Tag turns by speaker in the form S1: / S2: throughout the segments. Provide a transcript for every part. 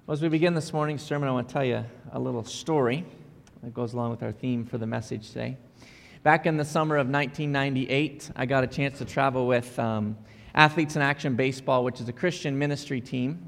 S1: Well, as we begin this morning's sermon, I want to tell you a little story that goes along with our theme for the message today. Back in the summer of 1998, I got a chance to travel with Athletes in Action Baseball, which is a Christian ministry team.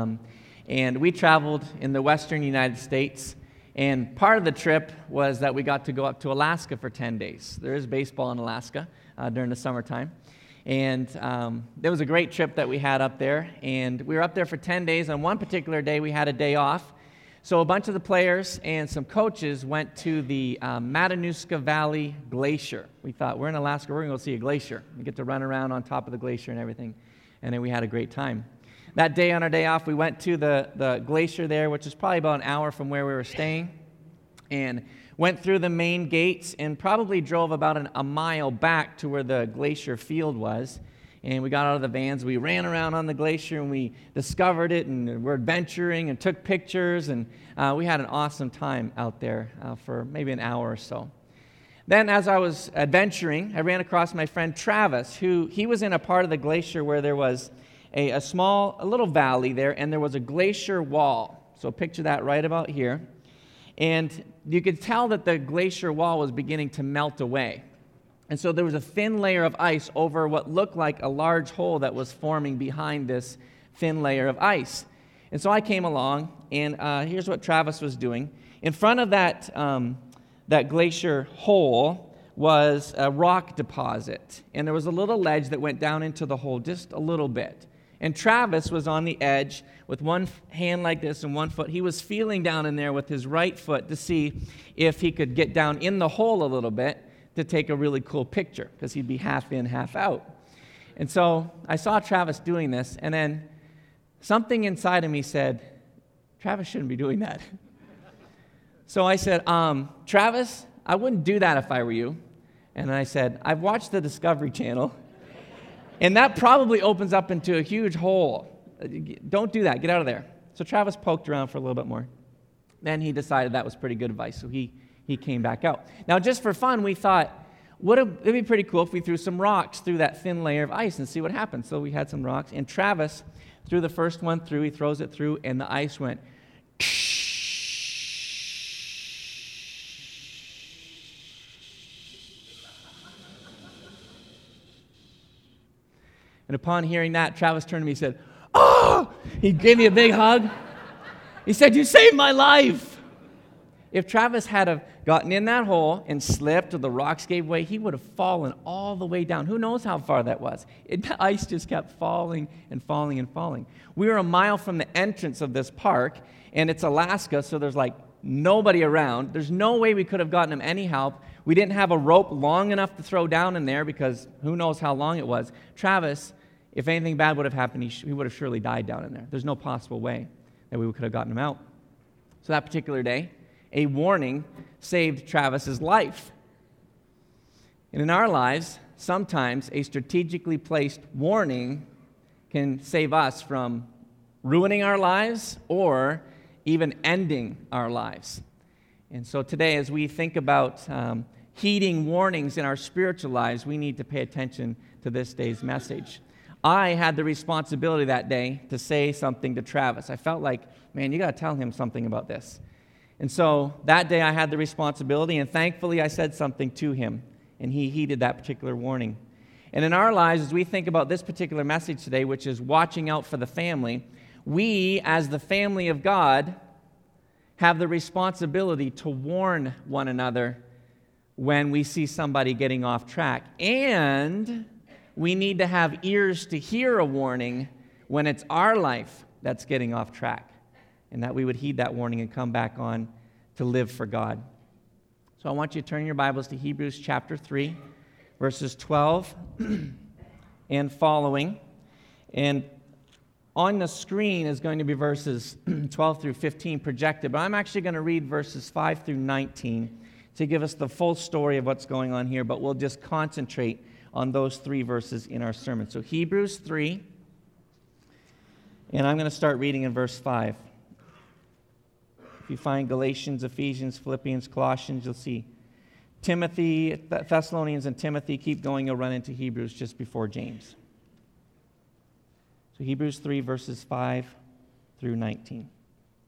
S1: And we traveled in the western United States. And part of the trip was that we got to go up to Alaska for 10 days. There is baseball in Alaska during the summertime. And there was a great trip that we had up there. And we were up there for 10 days. On one particular day, we had a day off. So a bunch of the players and some coaches went to the Matanuska Valley Glacier. We thought, we're in Alaska, we're going to go see a glacier. We get to run around on top of the glacier and everything. And then we had a great time. That day, on our day off, we went to the glacier there, which is probably about an hour from where we were staying, and went through the main gates and probably drove about a mile back to where the glacier field was. And we got out of the vans, we ran around on the glacier, and we discovered it, and we're adventuring and took pictures, and we had an awesome time out there for maybe an hour or so. Then as I was adventuring, I ran across my friend Travis, he was in a part of the glacier where there was a little valley there, and there was a glacier wall. So picture that right about here. And you could tell that the glacier wall was beginning to melt away. And so there was a thin layer of ice over what looked like a large hole that was forming behind this thin layer of ice. And so I came along, and here's what Travis was doing. In front of that glacier hole was a rock deposit, and there was a little ledge that went down into the hole just a little bit. And Travis was on the edge with one hand like this and one foot. He was feeling down in there with his right foot to see if he could get down in the hole a little bit to take a really cool picture, because he'd be half in, half out. And so I saw Travis doing this, and then something inside of me said, Travis shouldn't be doing that. So I said, Travis, I wouldn't do that if I were you. And I said, I've watched the Discovery Channel, and that probably opens up into a huge hole. Don't do that. Get out of there. So Travis poked around for a little bit more. Then he decided that was pretty good advice, so he came back out. Now, just for fun, we thought, it'd be pretty cool if we threw some rocks through that thin layer of ice and see what happens. So we had some rocks, and Travis threw the first one through. He throws it through, and the ice went and upon hearing that, Travis turned to me and said, "Oh!" He gave me a big hug. He said, "You saved my life." If Travis had have gotten in that hole and slipped or the rocks gave way, he would have fallen all the way down. Who knows how far that was? The ice just kept falling and falling and falling. We were a mile from the entrance of this park, and it's Alaska, so there's like nobody around. There's no way we could have gotten him any help. We didn't have a rope long enough to throw down in there because who knows how long it was. Travis, if anything bad would have happened, he would have surely died down in there. There's no possible way that we could have gotten him out. So that particular day, a warning saved Travis's life. And in our lives, sometimes a strategically placed warning can save us from ruining our lives or even ending our lives. And so today, as we think about heeding warnings in our spiritual lives, we need to pay attention to this day's message. I had the responsibility that day to say something to Travis. I felt like, man, you got to tell him something about this. And so that day I had the responsibility, and thankfully I said something to him, and he heeded that particular warning. And in our lives, as we think about this particular message today, which is watching out for the family, we, as the family of God, have the responsibility to warn one another when we see somebody getting off track. And we need to have ears to hear a warning when it's our life that's getting off track, and that we would heed that warning and come back on to live for God. So I want you to turn your Bibles to Hebrews chapter 3, verses 12 and following. And on the screen is going to be verses 12 through 15 projected, but I'm actually going to read verses 5 through 19 to give us the full story of what's going on here, but we'll just concentrate on those three verses in our sermon. So Hebrews 3, and I'm going to start reading in verse 5. If you find Galatians, Ephesians, Philippians, Colossians, you'll see Timothy, Thessalonians, and Timothy. Keep going, you'll run into Hebrews just before James. So Hebrews 3, verses 5 through 19.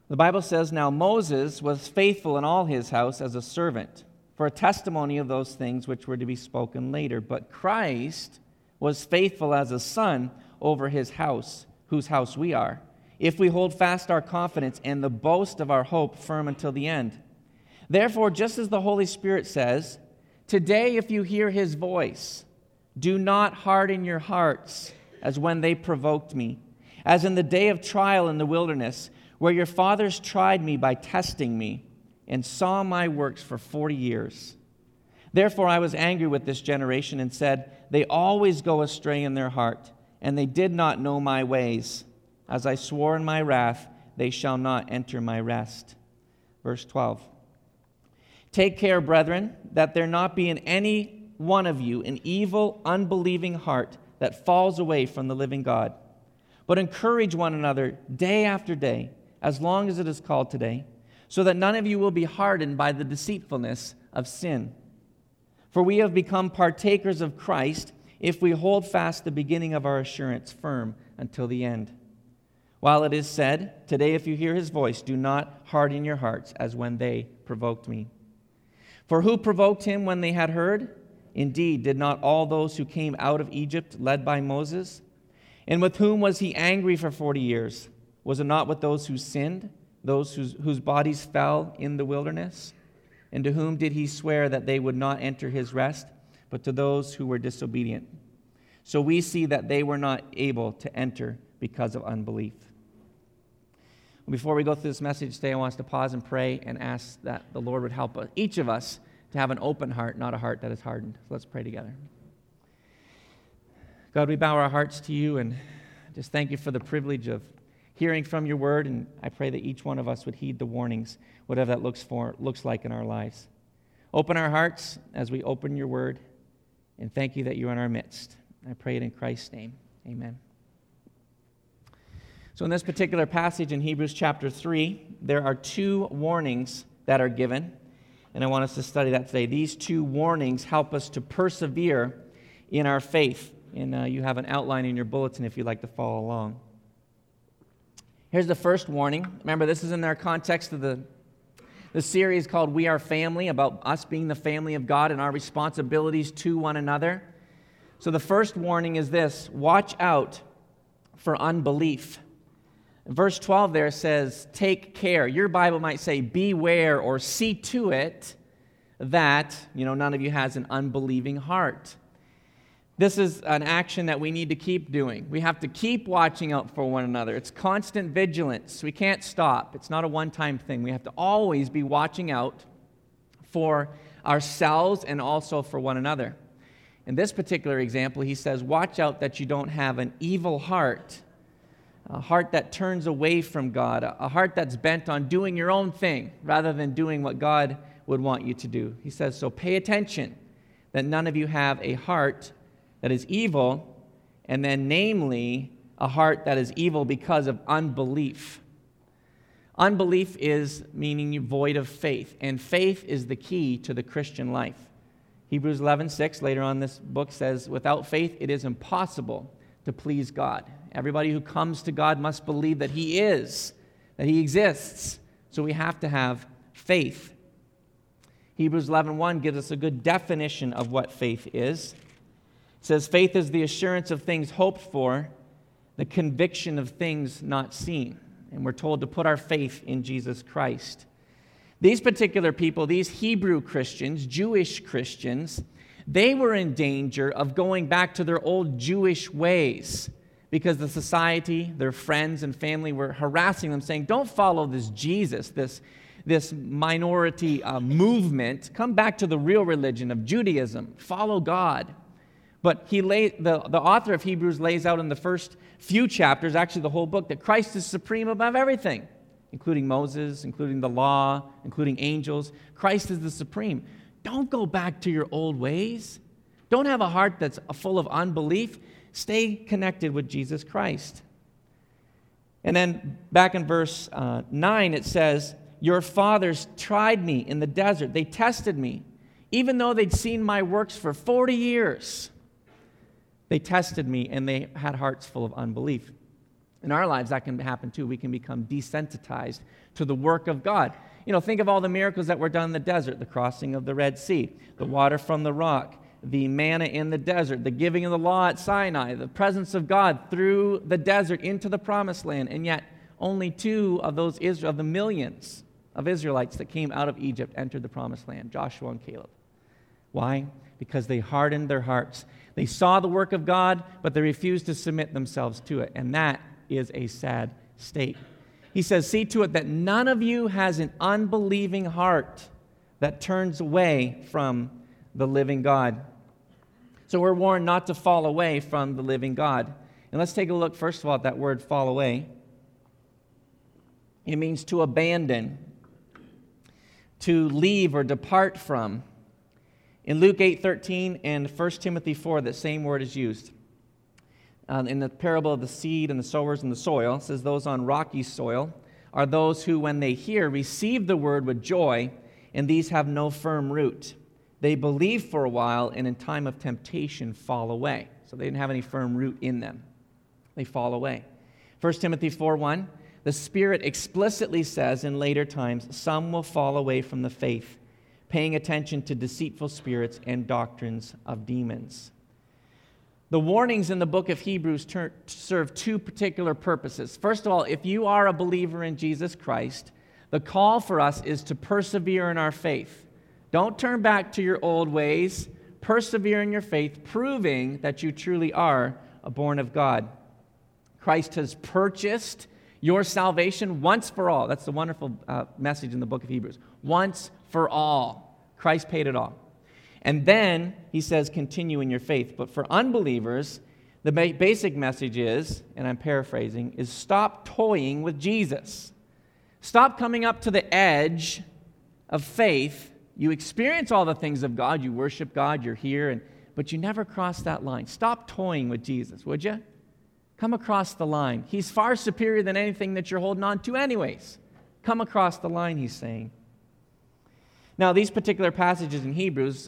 S1: The Bible says, "Now Moses was faithful in all his house as a servant, for a testimony of those things which were to be spoken later. But Christ was faithful as a son over his house, whose house we are, if we hold fast our confidence and the boast of our hope firm until the end. Therefore, just as the Holy Spirit says, today if you hear his voice, do not harden your hearts as when they provoked me, as in the day of trial in the wilderness, where your fathers tried me by testing me and saw my works for 40 years. Therefore I was angry with this generation and said, they always go astray in their heart, and they did not know my ways. As I swore in my wrath, they shall not enter my rest." Verse 12. "Take care, brethren, that there not be in any one of you an evil, unbelieving heart that falls away from the living God. But encourage one another day after day, as long as it is called today, so that none of you will be hardened by the deceitfulness of sin. For we have become partakers of Christ if we hold fast the beginning of our assurance firm until the end. While it is said, today if you hear his voice, do not harden your hearts as when they provoked me. For who provoked him when they had heard? Indeed, did not all those who came out of Egypt led by Moses? And with whom was he angry for 40 years? Was it not with those who sinned, those whose bodies fell in the wilderness? And to whom did he swear that they would not enter his rest, but to those who were disobedient? So we see that they were not able to enter because of unbelief." Before we go through this message today, I want us to pause and pray and ask that the Lord would help us, each of us, to have an open heart, not a heart that is hardened. So let's pray together. God, we bow our hearts to you and just thank you for the privilege of hearing from your word, and I pray that each one of us would heed the warnings, whatever that looks like in our lives. Open our hearts as we open your word, and thank you that you're in our midst. I pray it in Christ's name. Amen. So in this particular passage in Hebrews chapter 3, there are two warnings that are given, and I want us to study that today. These two warnings help us to persevere in our faith, and you have an outline in your bulletin if you'd like to follow along. Here's the first warning. Remember, this is in our context of the series called We Are Family, about us being the family of God and our responsibilities to one another. So the first warning is this: watch out for unbelief. Verse 12 there says, take care. Your Bible might say, beware or see to it that, none of you has an unbelieving heart. This is an action that we need to keep doing. We have to keep watching out for one another. It's constant vigilance. We can't stop. It's not a one-time thing. We have to always be watching out for ourselves and also for one another. In this particular example, he says, watch out that you don't have an evil heart, a heart that turns away from God, a heart that's bent on doing your own thing rather than doing what God would want you to do. He says, so pay attention that none of you have a heart that is evil, and then namely, a heart that is evil because of unbelief. Unbelief is meaning void of faith, and faith is the key to the Christian life. Hebrews 11:6, later on this book, says, without faith it is impossible to please God. Everybody who comes to God must believe that He is, that He exists. So we have to have faith. Hebrews 11:1 gives us a good definition of what faith is. It says, faith is the assurance of things hoped for, the conviction of things not seen. And we're told to put our faith in Jesus Christ. These particular people, these Hebrew Christians, Jewish Christians, they were in danger of going back to their old Jewish ways because the society, their friends and family were harassing them, saying, don't follow this Jesus, this minority movement. Come back to the real religion of Judaism. Follow God. But the author of Hebrews lays out in the first few chapters, actually the whole book, that Christ is supreme above everything, including Moses, including the law, including angels. Christ is the supreme. Don't go back to your old ways. Don't have a heart that's full of unbelief. Stay connected with Jesus Christ. And then back in verse 9 it says, your fathers tried me in the desert. They tested me. Even though they'd seen my works for 40 years, they tested me and they had hearts full of unbelief. In our lives, that can happen too. We can become desensitized to the work of God. Think of all the miracles that were done in the desert, the crossing of the Red Sea, the water from the rock, the manna in the desert, the giving of the law at Sinai, the presence of God through the desert into the promised land. And yet, only 2 of those of the millions of Israelites that came out of Egypt entered the promised land, Joshua and Caleb. Why? Because they hardened their hearts. They saw the work of God, but they refused to submit themselves to it. And that is a sad state. He says, see to it that none of you has an unbelieving heart that turns away from the living God. So we're warned not to fall away from the living God. And let's take a look, first of all, at that word fall away. It means to abandon, to leave or depart from. In Luke 8:13 and 1 Timothy 4, that same word is used. In the parable of the seed and the sowers and the soil, it says those on rocky soil are those who, when they hear, receive the word with joy, and these have no firm root. They believe for a while, and in time of temptation fall away. So they didn't have any firm root in them. They fall away. 1 Timothy 4:1, the Spirit explicitly says in later times, some will fall away from the faith, paying attention to deceitful spirits and doctrines of demons. The warnings in the book of Hebrews serve 2 particular purposes. First of all, if you are a believer in Jesus Christ, the call for us is to persevere in our faith. Don't turn back to your old ways. Persevere in your faith, proving that you truly are born of God. Christ has purchased your salvation once for all. That's the wonderful message in the book of Hebrews. Once for all. Christ paid it all. And then he says, continue in your faith. But for unbelievers, the basic message is, and I'm paraphrasing, is stop toying with Jesus. Stop coming up to the edge of faith. You experience all the things of God. You worship God. You're here. But you never cross that line. Stop toying with Jesus, would you? Come across the line. He's far superior than anything that you're holding on to anyways. Come across the line, he's saying. Now, these particular passages in Hebrews,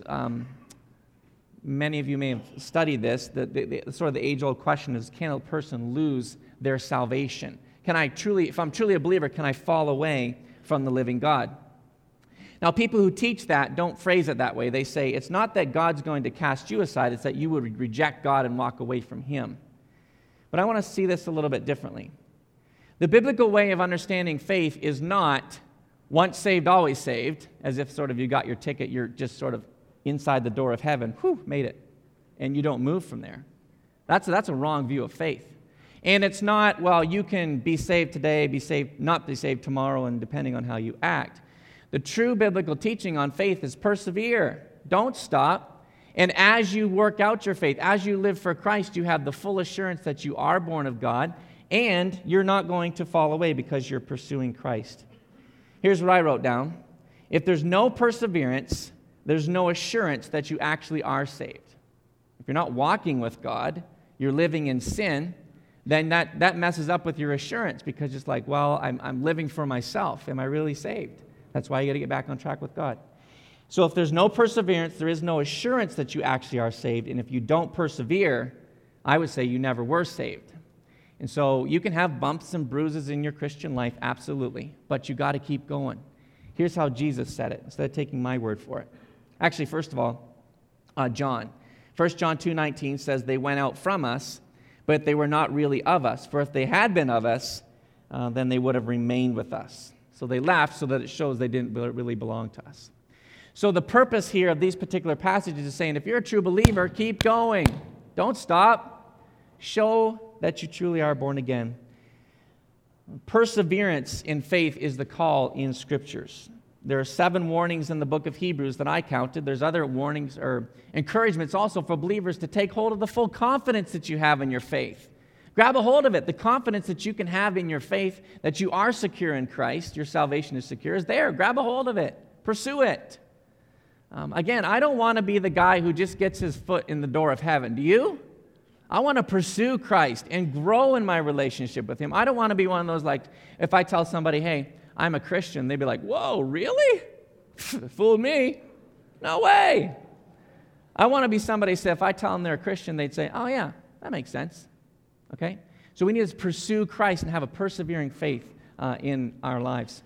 S1: many of you may have studied this. Sort of the age-old question is, can a person lose their salvation? If I'm truly a believer, can I fall away from the living God? Now, people who teach that don't phrase it that way. They say, it's not that God's going to cast you aside, it's that you would reject God and walk away from him. But I want to see this a little bit differently. The biblical way of understanding faith is not once saved, always saved, as if sort of you got your ticket, you're just sort of inside the door of heaven, made it, and you don't move from there. That's a wrong view of faith. And it's not, well, you can be saved today, not be saved tomorrow, and depending on how you act. The true biblical teaching on faith is persevere. Don't stop. And as you work out your faith, as you live for Christ, you have the full assurance that you are born of God, and you're not going to fall away because you're pursuing Christ. Here's what I wrote down. If there's no perseverance, there's no assurance that you actually are saved. If you're not walking with God, you're living in sin, then that messes up with your assurance because it's like, well, I'm living for myself. Am I really saved? That's why you got to get back on track with God. So if there's no perseverance, there is no assurance that you actually are saved. And if you don't persevere, I would say you never were saved. And so you can have bumps and bruises in your Christian life, absolutely, but you got to keep going. Here's how Jesus said it, instead of taking my word for it. Actually, first of all, John. 1 John 2:19 says, they went out from us, but they were not really of us. For if they had been of us, then they would have remained with us. So they left so that it shows they didn't really belong to us. So the purpose here of these particular passages is saying, if you're a true believer, keep going. Don't stop. Show that you truly are born again. Perseverance in faith is the call in Scriptures. There are 7 warnings in the book of Hebrews that I counted. There's other warnings or encouragements also for believers to take hold of the full confidence that you have in your faith. Grab a hold of it. The confidence that you can have in your faith, that you are secure in Christ, your salvation is secure, is there. Grab a hold of it. Pursue it. Again, I don't want to be the guy who just gets his foot in the door of heaven. Do you? I want to pursue Christ and grow in my relationship with him. I don't want to be one of those, like, if I tell somebody, hey, I'm a Christian, they'd be like, whoa, really? Fooled me. No way. I want to be somebody, say, if I tell them they're a Christian, they'd say, oh yeah, that makes sense. Okay? So we need to pursue Christ and have a persevering faith in our lives.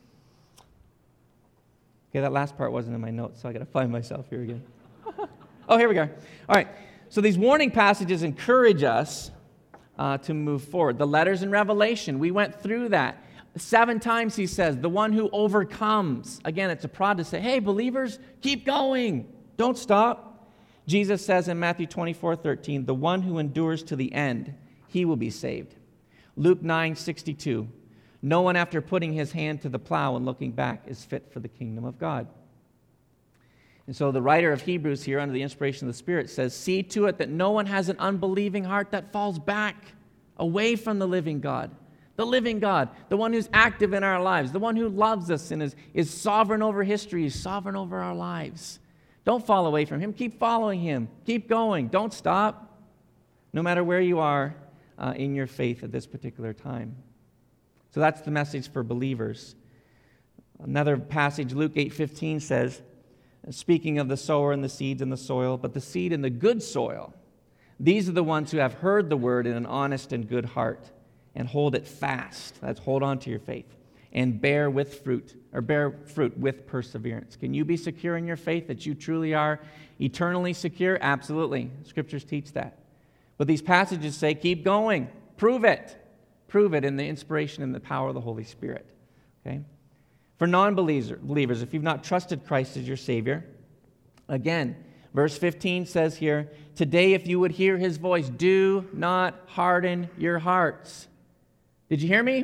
S1: Okay, that last part wasn't in my notes, so I got to find myself here again. Oh, here we go. All right, so these warning passages encourage us to move forward. The letters in Revelation, we went through that. 7 times he says, the one who overcomes. Again, it's a prod to say, hey, believers, keep going. Don't stop. Jesus says in Matthew 24:13, the one who endures to the end, he will be saved. Luke 9:62, no one after putting his hand to the plow and looking back is fit for the kingdom of God. And so the writer of Hebrews here, under the inspiration of the Spirit, says, see to it that no one has an unbelieving heart that falls back away from the living God. The living God, the one who's active in our lives, the one who loves us and is sovereign over history, is sovereign over our lives. Don't fall away from him. Keep following him. Keep going. Don't stop, no matter where you are in your faith at this particular time. So that's the message for believers. Another passage, Luke 8:15 says, speaking of the sower and the seeds in the soil, but the seed in the good soil, these are the ones who have heard the word in an honest and good heart and hold it fast. That's hold on to your faith and bear fruit with perseverance. Can you be secure in your faith that you truly are eternally secure? Absolutely. Scriptures teach that. But these passages say, keep going. Prove it. Prove it in the inspiration and the power of the Holy Spirit. Okay? For non-believers, if you've not trusted Christ as your Savior, again, verse 15 says here, today if you would hear his voice, do not harden your hearts. Did you hear me?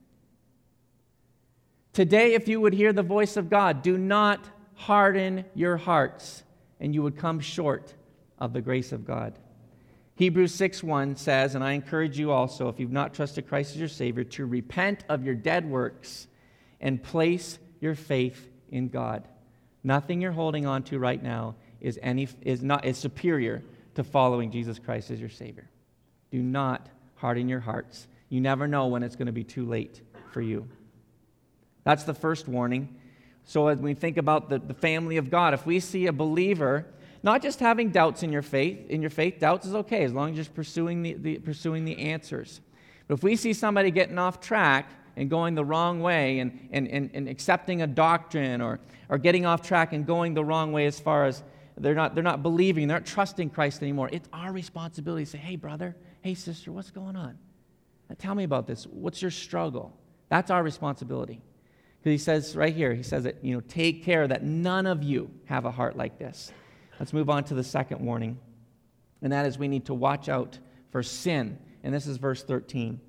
S1: Today if you would hear the voice of God, do not harden your hearts, and you would come short of the grace of God. Hebrews 6:1 says, and I encourage you also, if you've not trusted Christ as your Savior, to repent of your dead works and place your faith in God. Nothing you're holding on to right now is superior to following Jesus Christ as your Savior. Do not harden your hearts. You never know when it's going to be too late for you. That's the first warning. So as we think about the family of God, if we see a believer not just having doubts in your faith, doubts is okay as long as you're pursuing the answers. But if we see somebody getting off track and going the wrong way and accepting a doctrine or getting off track and going the wrong way as far as they're not believing, they're not trusting Christ anymore, it's our responsibility to say, hey brother, hey sister, what's going on? Tell me about this. What's your struggle? That's our responsibility. Because he says right here, he says that, take care that none of you have a heart like this. Let's move on to the second warning, and that is we need to watch out for sin. And this is verse 13.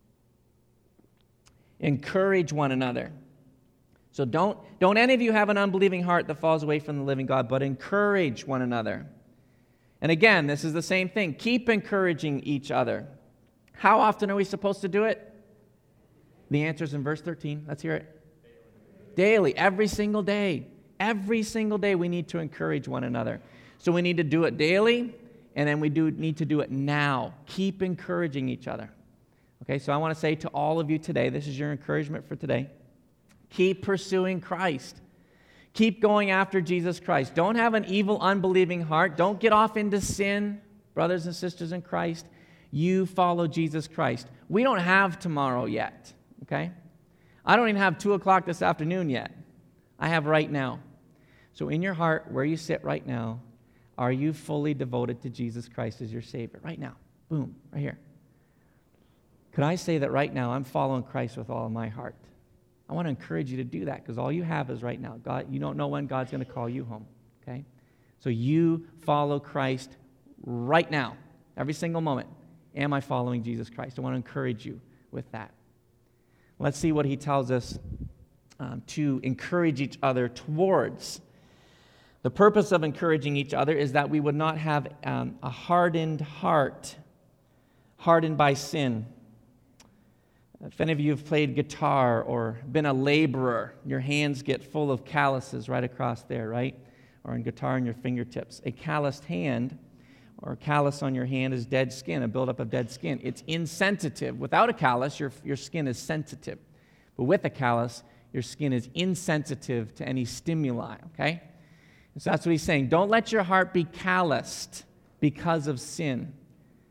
S1: Encourage one another. So don't any of you have an unbelieving heart that falls away from the living God, but encourage one another. And again, this is the same thing. Keep encouraging each other. How often are we supposed to do it? The answer is in verse 13. Let's hear it. Daily, every single day. Every single day we need to encourage one another. So we need to do it daily, and then we need to do it now. Keep encouraging each other. Okay, so I want to say to all of you today, this is your encouragement for today. Keep pursuing Christ. Keep going after Jesus Christ. Don't have an evil, unbelieving heart. Don't get off into sin, brothers and sisters in Christ. You follow Jesus Christ. We don't have tomorrow yet, okay? I don't even have 2 o'clock this afternoon yet. I have right now. So in your heart, where you sit right now, are you fully devoted to Jesus Christ as your Savior? Right now. Boom, right here. Could I say that right now I'm following Christ with all of my heart? I want to encourage you to do that because all you have is right now. God, you don't know when God's going to call you home, okay? So you follow Christ right now, every single moment. Am I following Jesus Christ? I want to encourage you with that. Let's see what he tells us to encourage each other towards. The purpose of encouraging each other is that we would not have a hardened heart, hardened by sin. If any of you have played guitar or been a laborer, your hands get full of calluses right across there, right? Or in guitar on your fingertips. A calloused hand or callus on your hand is dead skin, a buildup of dead skin. It's insensitive. Without a callus, your skin is sensitive. But with a callus, your skin is insensitive to any stimuli, okay? And so that's what he's saying. Don't let your heart be calloused because of sin.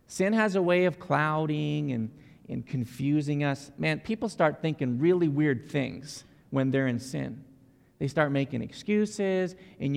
S1: Sin has a way of clouding and confusing us. Man, people start thinking really weird things when they're in sin. They start making excuses, and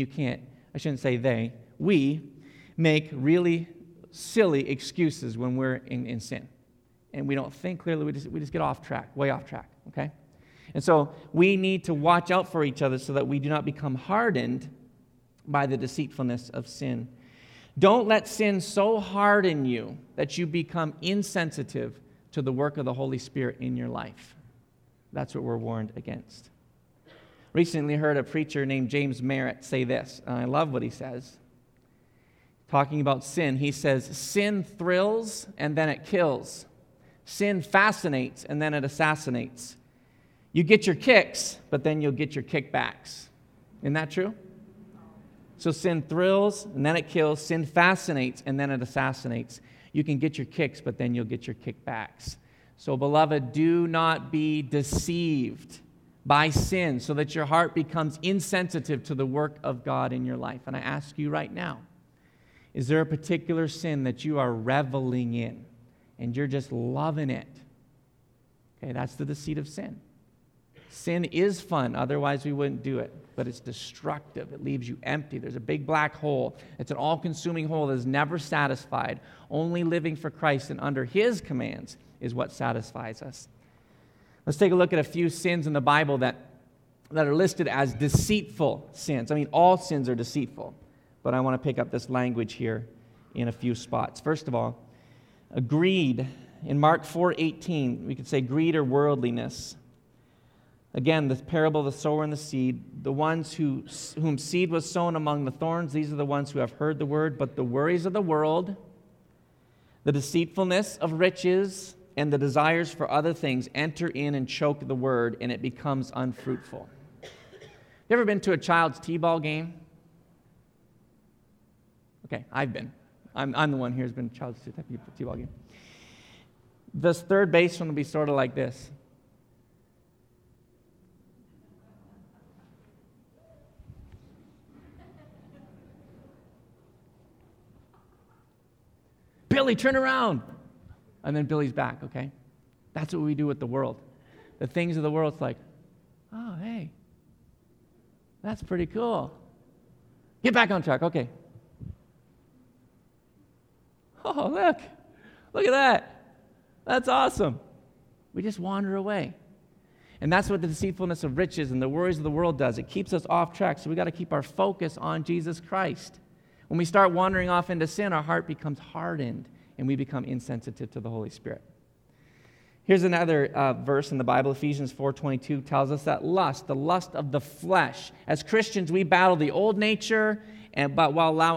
S1: we make really silly excuses when we're in sin. And we don't think clearly, we just get off track, way off track, okay? And so we need to watch out for each other so that we do not become hardened by the deceitfulness of sin. Don't let sin so harden you that you become insensitive to the work of the Holy Spirit in your life. That's what we're warned against. Recently heard a preacher named James Merritt say this, and I love what he says. Talking about sin, he says, sin thrills and then it kills. Sin fascinates and then it assassinates. You get your kicks, but then you'll get your kickbacks. Isn't that true? So sin thrills and then it kills. Sin fascinates and then it assassinates. You can get your kicks, but then you'll get your kickbacks. So, beloved, do not be deceived by sin so that your heart becomes insensitive to the work of God in your life. And I ask you right now, is there a particular sin that you are reveling in and you're just loving it? Okay, that's the deceit of sin. Sin is fun, otherwise we wouldn't do it, but it's destructive. It leaves you empty. There's a big black hole. It's an all-consuming hole that is never satisfied. Only living for Christ and under His commands is what satisfies us. Let's take a look at a few sins in the Bible that are listed as deceitful sins. I mean, all sins are deceitful, but I want to pick up this language here in a few spots. First of all, greed. In Mark 4:18, we could say greed or worldliness. Again, the parable of the sower and the seed. The ones whom seed was sown among the thorns, these are the ones who have heard the word, but the worries of the world, the deceitfulness of riches, and the desires for other things enter in and choke the word, and it becomes unfruitful. You ever been to a child's t-ball game? Okay, I've been. I'm the one here who's been to a child's t-ball game. This third baseman will be sort of like this. Billy, turn around. And then Billy's back, okay? That's what we do with the world. The things of the world, it's like, oh, hey, that's pretty cool. Get back on track, okay. Oh, look at that. That's awesome. We just wander away. And that's what the deceitfulness of riches and the worries of the world does. It keeps us off track, so we got to keep our focus on Jesus Christ. When we start wandering off into sin, our heart becomes hardened, and we become insensitive to the Holy Spirit. Here's another verse in the Bible. Ephesians 4:22 tells us that the lust of the flesh. As Christians, we battle the old nature, but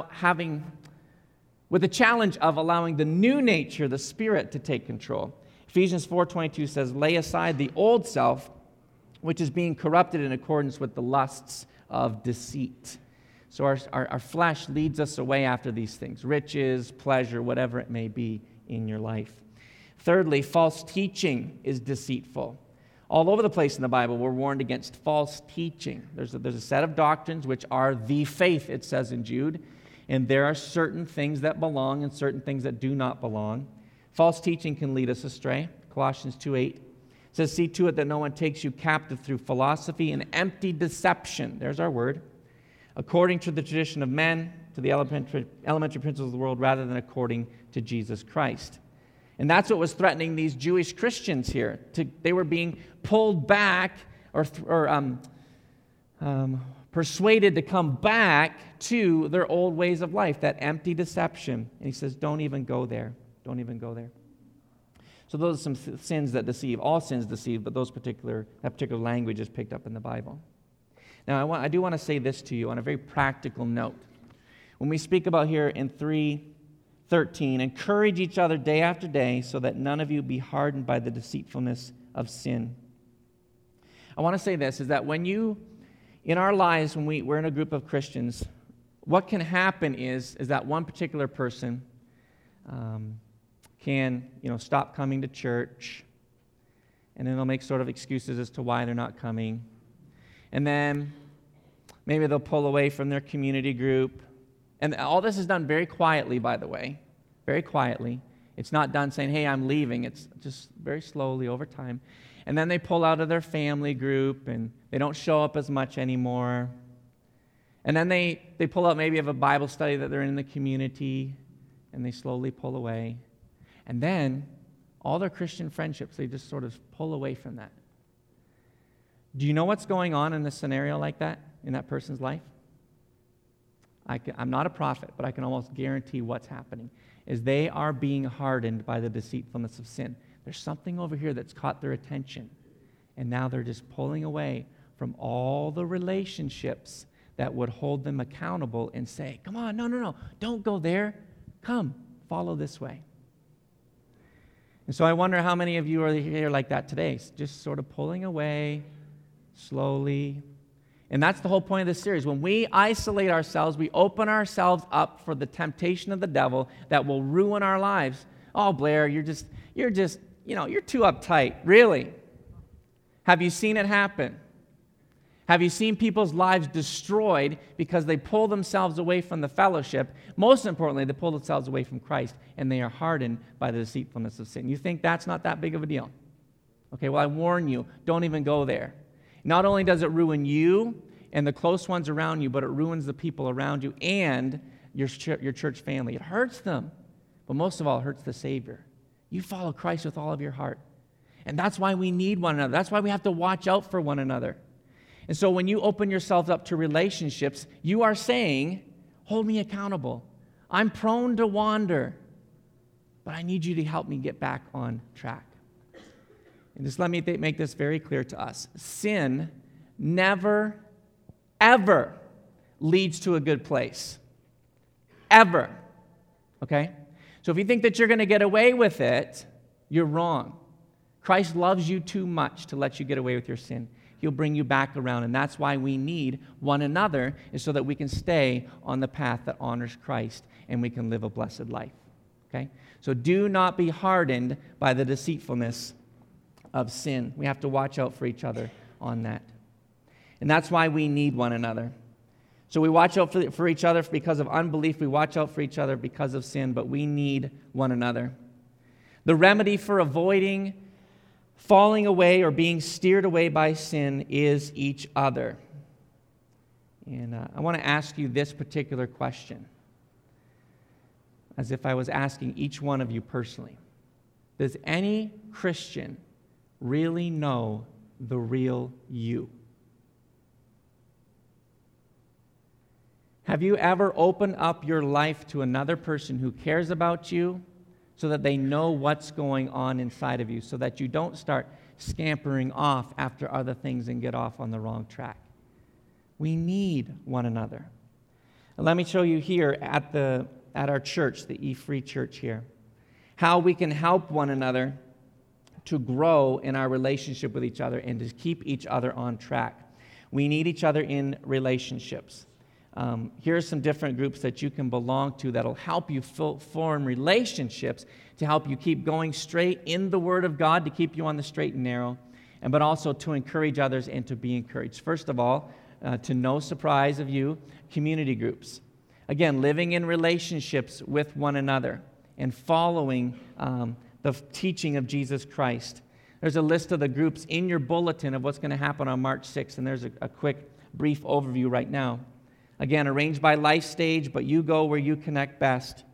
S1: with the challenge of allowing the new nature, the Spirit, to take control. Ephesians 4:22 says, lay aside the old self, which is being corrupted in accordance with the lusts of deceit. So our flesh leads us away after these things, riches, pleasure, whatever it may be in your life. Thirdly, false teaching is deceitful. All over the place in the Bible, we're warned against false teaching. There's a set of doctrines which are the faith, it says in Jude, and there are certain things that belong and certain things that do not belong. False teaching can lead us astray. Colossians 2:8 says, see to it that no one takes you captive through philosophy and empty deception. There's our word. According to the tradition of men, to the elementary principles of the world, rather than according to Jesus Christ. And that's what was threatening these Jewish Christians here. They were being pulled back or persuaded to come back to their old ways of life, that empty deception. And he says, don't even go there. Don't even go there. So those are some sins that deceive. All sins deceive, but that particular language is picked up in the Bible. Now, I do want to say this to you on a very practical note. When we speak about here in 3:13, encourage each other day after day so that none of you be hardened by the deceitfulness of sin. I want to say this, is that in our lives, when we're in a group of Christians, what can happen is that one particular person can stop coming to church, and then they'll make sort of excuses as to why they're not coming. And then maybe they'll pull away from their community group. And all this is done very quietly, by the way, very quietly. It's not done saying, hey, I'm leaving. It's just very slowly over time. And then they pull out of their family group, and they don't show up as much anymore. And then they pull out maybe of a Bible study that they're in the community, and they slowly pull away. And then all their Christian friendships, they just sort of pull away from that. Do you know what's going on in a scenario like that, in that person's life? I'm not a prophet, but I can almost guarantee what's happening is they are being hardened by the deceitfulness of sin. There's something over here that's caught their attention, and now they're just pulling away from all the relationships that would hold them accountable and say, come on, no, don't go there. Come, follow this way. And so I wonder how many of you are here like that today, just sort of pulling away slowly. And that's the whole point of this series. When we isolate ourselves, we open ourselves up for the temptation of the devil that will ruin our lives. Oh, Blair, you're too uptight. Really? Have you seen it happen? Have you seen people's lives destroyed because they pull themselves away from the fellowship? Most importantly, they pull themselves away from Christ, and they are hardened by the deceitfulness of sin. You think that's not that big of a deal? Okay, well, I warn you, don't even go there. Not only does it ruin you and the close ones around you, but it ruins the people around you and your church family. It hurts them, but most of all, it hurts the Savior. You follow Christ with all of your heart. And that's why we need one another. That's why we have to watch out for one another. And so when you open yourselves up to relationships, you are saying, hold me accountable. I'm prone to wander, but I need you to help me get back on track. And just let me make this very clear to us. Sin never, ever leads to a good place. Ever. Okay? So if you think that you're going to get away with it, you're wrong. Christ loves you too much to let you get away with your sin. He'll bring you back around, and that's why we need one another, is so that we can stay on the path that honors Christ and we can live a blessed life. Okay? So do not be hardened by the deceitfulness of sin. We have to watch out for each other on that. And that's why we need one another. So we watch out for each other because of unbelief. We watch out for each other because of sin, but we need one another. The remedy for avoiding falling away or being steered away by sin is each other. And I want to ask you this particular question, as if I was asking each one of you personally. Does any Christian really know the real you? Have you ever opened up your life to another person who cares about you so that they know what's going on inside of you, so that you don't start scampering off after other things and get off on the wrong track? We need one another. And let me show you here at our church, the E-Free Church here, how we can help one another to grow in our relationship with each other and to keep each other on track. We need each other in relationships. Here are some different groups that you can belong to that will help you form relationships to help you keep going straight in the Word of God, to keep you on the straight and narrow, but also to encourage others and to be encouraged. First of all, to no surprise of you, community groups. Again, living in relationships with one another and following the teaching of Jesus Christ. There's a list of the groups in your bulletin of what's going to happen on March 6th, and there's a quick, brief overview right now. Again, arranged by life stage, but you go where you connect best.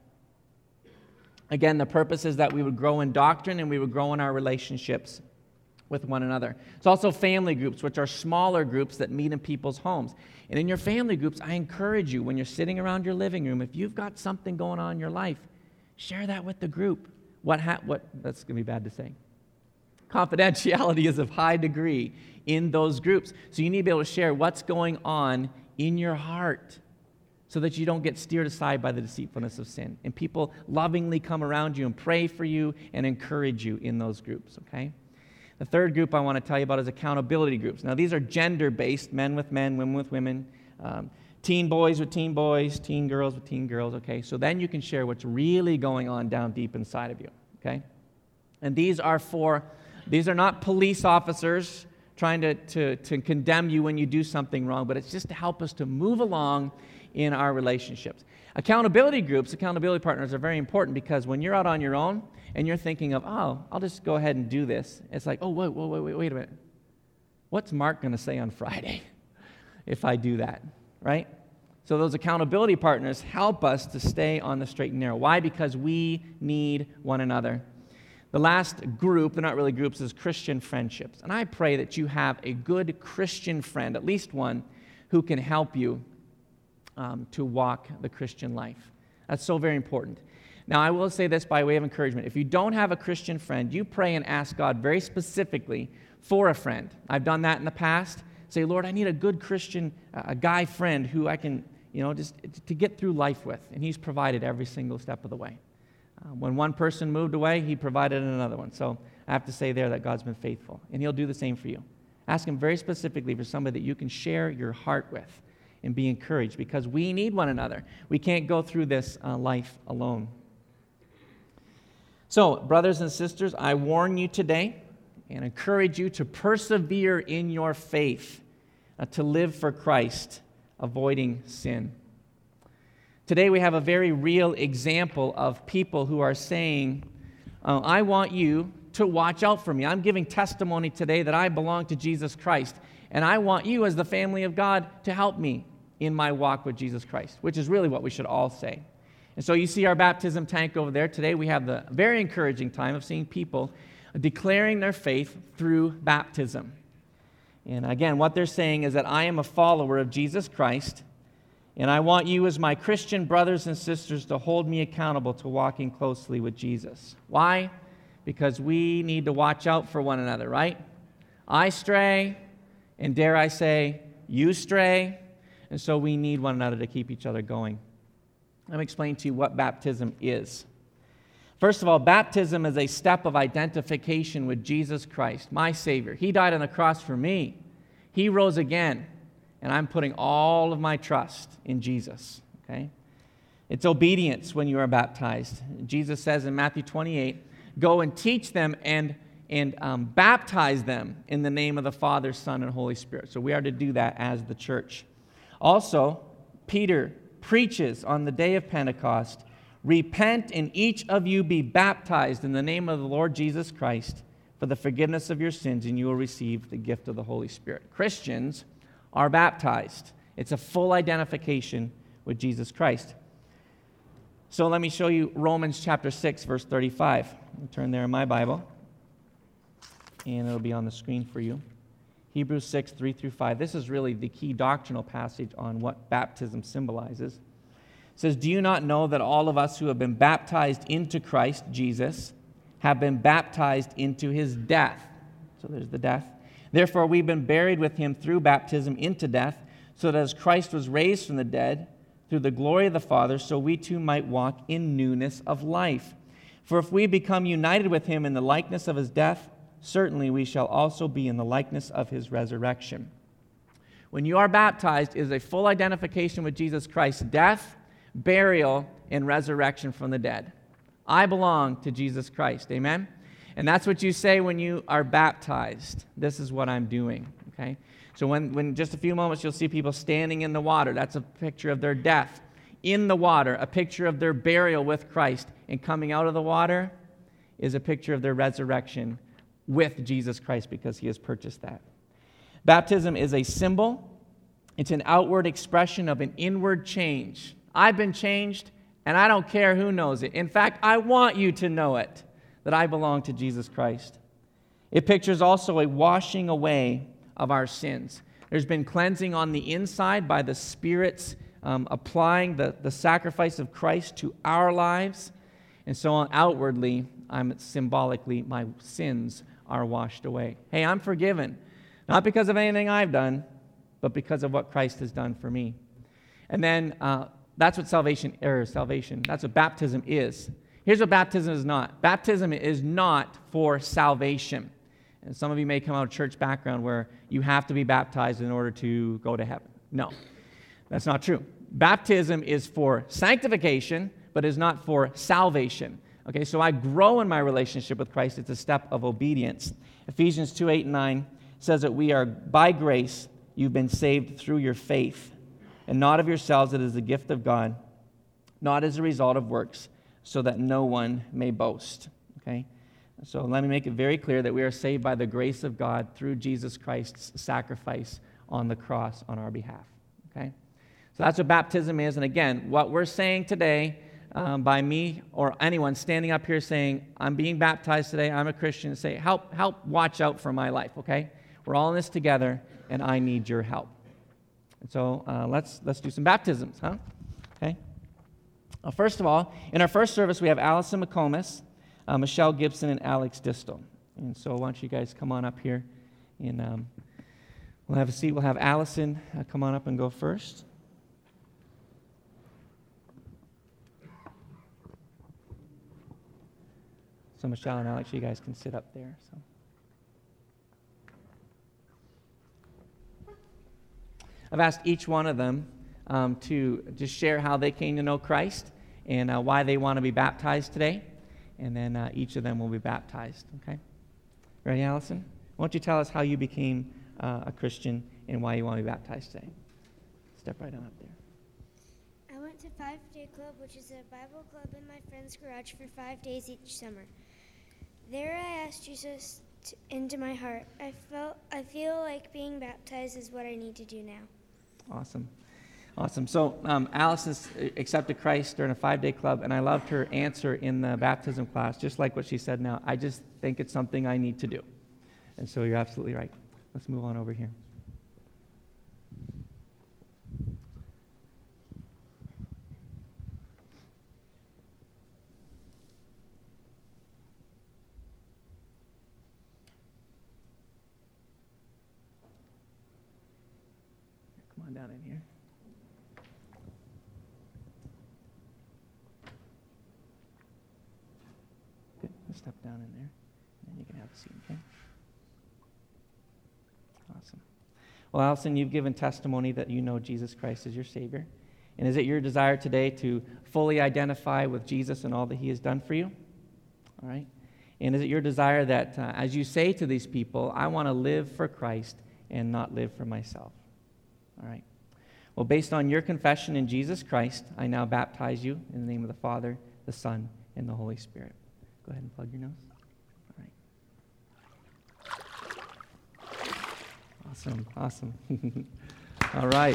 S1: Again, the purpose is that we would grow in doctrine and we would grow in our relationships with one another. It's also family groups, which are smaller groups that meet in people's homes. And in your family groups, I encourage you, when you're sitting around your living room, if you've got something going on in your life, share that with the group. That's going to be bad to say. Confidentiality is of high degree in those groups. So you need to be able to share what's going on in your heart so that you don't get steered aside by the deceitfulness of sin. And people lovingly come around you and pray for you and encourage you in those groups, okay? The third group I want to tell you about is accountability groups. Now, these are gender-based, men with men, women with women, teen boys with teen boys, teen girls with teen girls, okay? So then you can share what's really going on down deep inside of you, okay? And these are not police officers trying to condemn you when you do something wrong, but it's just to help us to move along in our relationships. Accountability groups, accountability partners are very important because when you're out on your own and you're thinking of, oh, I'll just go ahead and do this, it's like, oh, wait a minute. What's Mark going to say on Friday if I do that, right? So those accountability partners help us to stay on the straight and narrow. Why? Because we need one another. The last group, they're not really groups, is Christian friendships. And I pray that you have a good Christian friend, at least one, who can help you to walk the Christian life. That's so very important. Now, I will say this by way of encouragement. If you don't have a Christian friend, you pray and ask God very specifically for a friend. I've done that in the past. Say, Lord, I need a good Christian, a guy friend who I can, just to get through life with. And He's provided every single step of the way. When one person moved away, He provided another one. So I have to say there that God's been faithful. And He'll do the same for you. Ask Him very specifically for somebody that you can share your heart with and be encouraged, because we need one another. We can't go through this life alone. So, brothers and sisters, I warn you today and encourage you to persevere in your faith, to live for Christ, avoiding sin. Today we have a very real example of people who are saying, I want you to watch out for me. I'm giving testimony today that I belong to Jesus Christ, and I want you as the family of God to help me in my walk with Jesus Christ, which is really what we should all say. And so you see our baptism tank over there. Today we have the very encouraging time of seeing people declaring their faith through baptism. And again, what they're saying is that I am a follower of Jesus Christ, and I want you as my Christian brothers and sisters to hold me accountable to walking closely with Jesus. Why? Because we need to watch out for one another, right? I stray, and dare I say, you stray, and so we need one another to keep each other going. Let me explain to you what baptism is. First of all, baptism is a step of identification with Jesus Christ, my Savior. He died on the cross for me. He rose again, and I'm putting all of my trust in Jesus, okay? It's obedience when you are baptized. Jesus says in Matthew 28, go and teach them and baptize them in the name of the Father, Son, and Holy Spirit. So we are to do that as the church. Also, Peter preaches on the day of Pentecost, repent and each of you be baptized in the name of the Lord Jesus Christ for the forgiveness of your sins, and you will receive the gift of the Holy Spirit. Christians are baptized. It's a full identification with Jesus Christ. So let me show you Romans chapter 6, verse 35. I'll turn there in my Bible, and it'll be on the screen for you. Hebrews 6, 3 through 5. This is really the key doctrinal passage on what baptism symbolizes. It says, do you not know that all of us who have been baptized into Christ Jesus have been baptized into His death? So there's the death. Therefore we've been buried with Him through baptism into death, so that as Christ was raised from the dead through the glory of the Father, so we too might walk in newness of life. For if we become united with Him in the likeness of His death, certainly we shall also be in the likeness of His resurrection. When you are baptized, it is a full identification with Jesus Christ's death, burial, and resurrection from the dead. I belong to Jesus Christ. Amen? And that's what you say when you are baptized. This is what I'm doing. Okay? So when just a few moments you'll see people standing in the water. That's a picture of their death. In the water, a picture of their burial with Christ. And coming out of the water is a picture of their resurrection with Jesus Christ, because He has purchased that. Baptism is a symbol. It's an outward expression of an inward change. I've been changed, and I don't care who knows it. In fact, I want you to know it, that I belong to Jesus Christ. It pictures also a washing away of our sins. There's been cleansing on the inside by the Spirit's applying the sacrifice of Christ to our lives. And so on outwardly, symbolically, my sins are washed away. Hey, I'm forgiven. Not because of anything I've done, but because of what Christ has done for me. And then that's what salvation, that's what baptism is. Here's what baptism is not. Baptism is not for salvation. And some of you may come out of church background where you have to be baptized in order to go to heaven. No, that's not true. Baptism is for sanctification, but is not for salvation. Okay, so I grow in my relationship with Christ. It's a step of obedience. Ephesians 2:8 and 9 says that we are, by grace, you've been saved through your faith. and not of yourselves. It is the gift of God, not as a result of works, so that no one may boast. Okay? So let me make it very clear that we are saved by the grace of God through Jesus Christ's sacrifice on the cross on our behalf. Okay? So that's what baptism is. And again, what we're saying today, by me or anyone standing up here saying, I'm being baptized today, I'm a Christian, say, help watch out for my life, okay? We're all in this together, and I need your help. And so let's do some baptisms, huh? Okay? First of all, in our first service, we have Allison McComas, Michelle Gibson, and Alex Distel. And so why don't you guys come on up here, and we'll have a seat. We'll have Allison come on up and go first. So Michelle and Alex, you guys can sit up there. So, I've asked each one of them to just share how they came to know Christ and why they want to be baptized today. And then each of them will be baptized. Okay? Ready, Allison? Why don't you tell us how you became a Christian and why you want to be baptized today? Step right on up there.
S2: I went to 5-Day Club, which is a Bible club in my friend's garage for 5 days each summer. There I asked Jesus into my heart. I feel like being baptized is what I need to do now.
S1: Awesome. So Alice accepted Christ during a 5-day club, and I loved her answer in the baptism class, just like what she said now. I just think it's something I need to do. And so you're absolutely right. Let's move on over here. Come on down in here. Good. Let's step down in there, and then you can have a seat, okay? Awesome. Well, Allison, you've given testimony that you know Jesus Christ as your Savior. And is it your desire today to fully identify with Jesus and all that He has done for you? All right. And is it your desire that as you say to these people, I want to live for Christ and not live for myself? All right. Well, based on your confession in Jesus Christ, I now baptize you in the name of the Father, the Son, and the Holy Spirit. Go ahead and plug your nose. All right. Awesome. All right.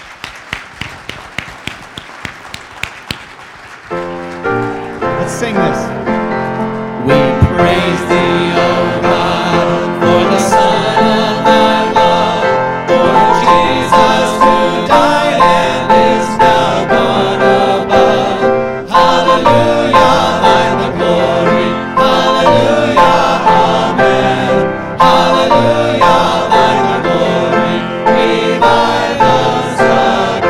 S3: Let's sing this.
S4: We praise thee, O God, for the Son of thy love, for Jesus who died and is now gone above. Hallelujah, thine the glory. Hallelujah, amen. Hallelujah, thine the glory. Revive us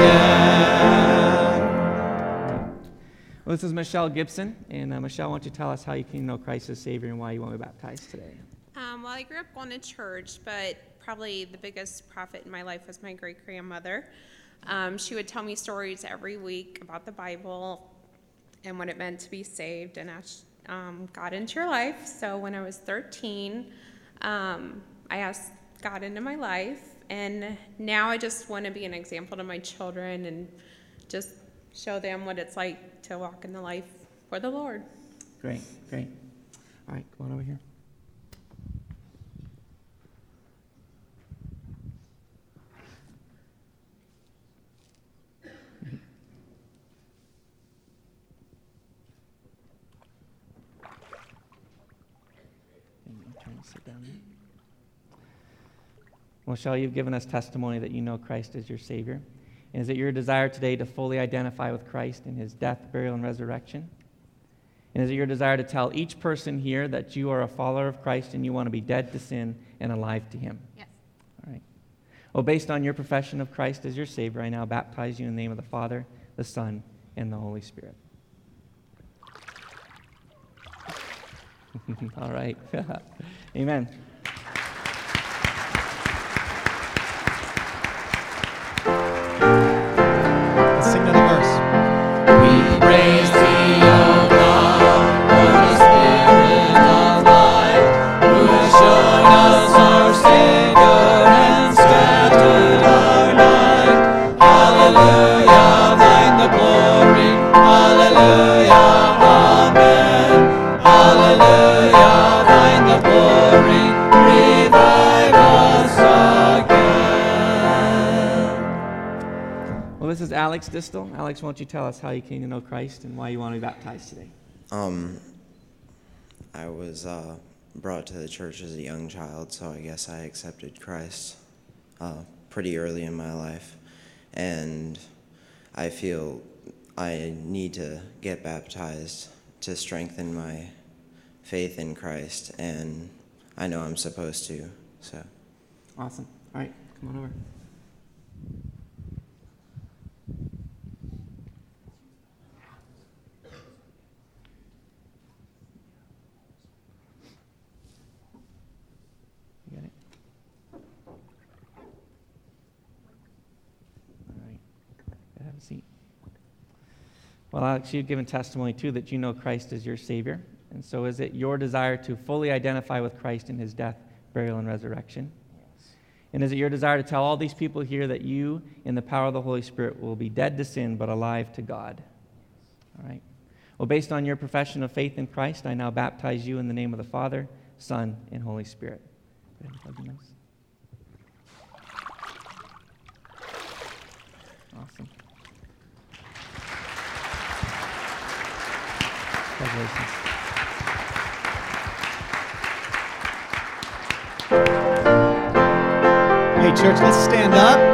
S4: again.
S1: Well, this is Michelle Gibson. And Michelle, why don't you tell us how you came to know Christ as Savior and why you want to be baptized today?
S5: Well, I grew up going to church, but probably the biggest prophet in my life was my great-grandmother. She would tell me stories every week about the Bible and what it meant to be saved and ask God into your life. So when I was 13, I asked God into my life, and now I just want to be an example to my children and just show them what it's like to walk in the life for the Lord.
S1: Great. All right, come on over here. Sit down there. Well, Michelle, you've given us testimony that you know Christ as your Savior. And is it your desire today to fully identify with Christ in His death, burial, and resurrection? And is it your desire to tell each person here that you are a follower of Christ and you want to be dead to sin and alive to Him?
S5: Yes.
S1: All right. Well, based on your profession of Christ as your Savior, I now baptize you in the name of the Father, the Son, and the Holy Spirit. All right. Amen.
S3: Let's sing another verse.
S4: We praise thee, O God, for the Spirit of life, who has shown us our Savior and scattered our light. Hallelujah.
S1: this is Alex Distel. Alex, won't you tell us how you came to know Christ and why you want to be baptized today?
S6: I was brought to the church as a young child, so I guess I accepted Christ pretty early in my life. And I feel I need to get baptized to strengthen my faith in Christ, and I know I'm supposed to, so.
S1: Awesome. All right, come on over. You got it? All right. Have a seat. Well, Alex, you've given testimony, too, that you know Christ as your Savior. And so is it your desire to fully identify with Christ in his death, burial, and resurrection? Yes. And is it your desire to tell all these people here that you, in the power of the Holy Spirit, will be dead to sin but alive to God? All right. Well, based on your profession of faith in Christ, I now baptize you in the name of the Father, Son, and Holy Spirit. Go ahead and plug your nose. Awesome. Congratulations.
S3: Hey, church, let's stand up.